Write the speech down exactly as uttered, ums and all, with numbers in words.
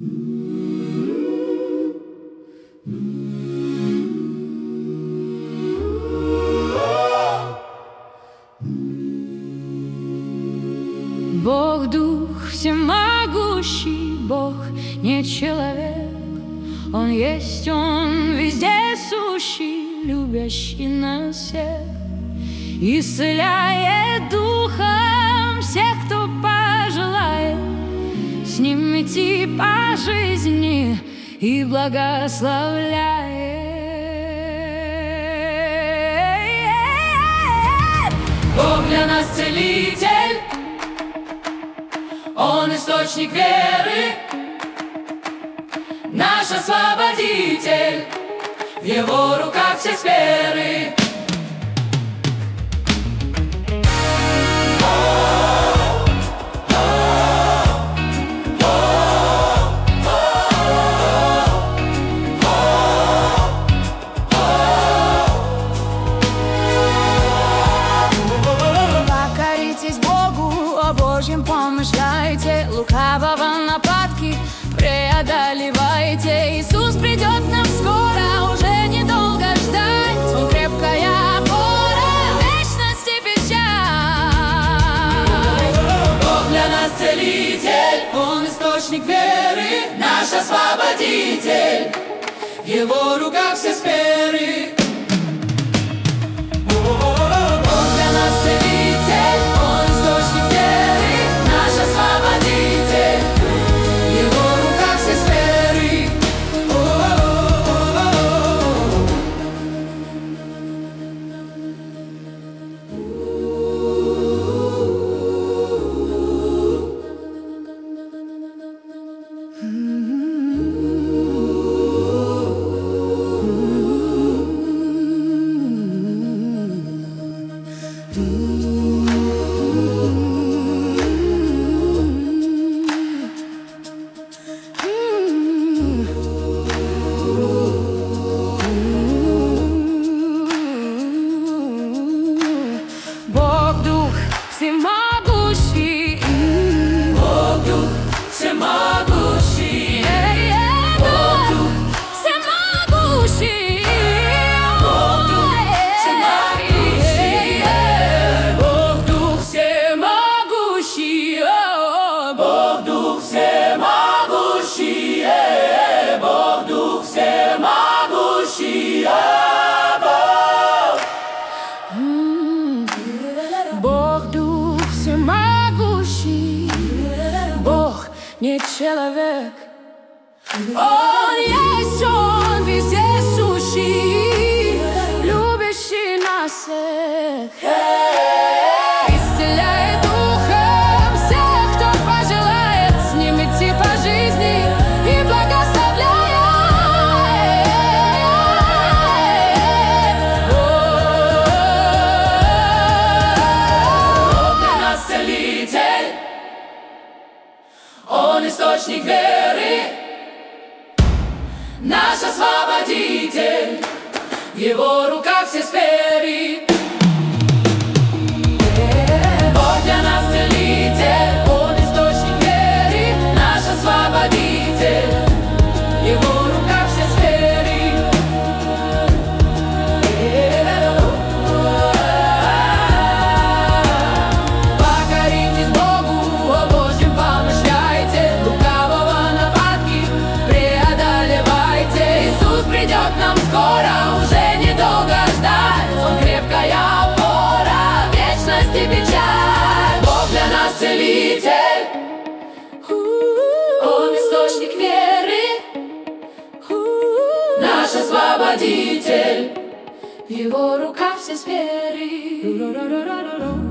Бог дух всемогущий, Бог не человек. Он есть, Он везде сущий, любящий нас всех, исцеляет духом всех, кто пожелает с Ним идти по жизни и благословляет. Бог для нас целитель, Он источник веры, наш освободитель, в Его руках все сферы. Покоритесь Богу, о Божьем помышляйте, лукавого нападки преодолевайте. Иисус придет нам скоро, уже недолго ждать. Он крепкая опора, вечности печаль. Бог для нас целитель, Он источник веры, наш освободитель, в Его руках все сферы. Всемогущий, Бог дух всемогущий, Бог дух всемогущий, Бог дух всемогущий, Бог дух всемогущий, Бог дух всемогущий, Бог дух всемогущий, Бог дух всемогущий, Бог не человек. Он есть, Он везде сущий, любящий нас всех, исцеляет духом всех, кто пожелает с Ним идти по жизни и благословляет. Бог для нас целитель, Он источник веры, наш освободитель, в Его руках все сферы. Бог для нас целитель, Он источник веры, наш освободитель, в Его руках все сферы. Покоритесь Богу, о Божьем помышляйте, лукавого нападки преодолевайте. Иисус придет нам скоро, уже недолго ждать. Он крепкая опора, вечности печаль. Бог для нас целитель, Он источник веры, наш освободитель, в Его руках все сферы.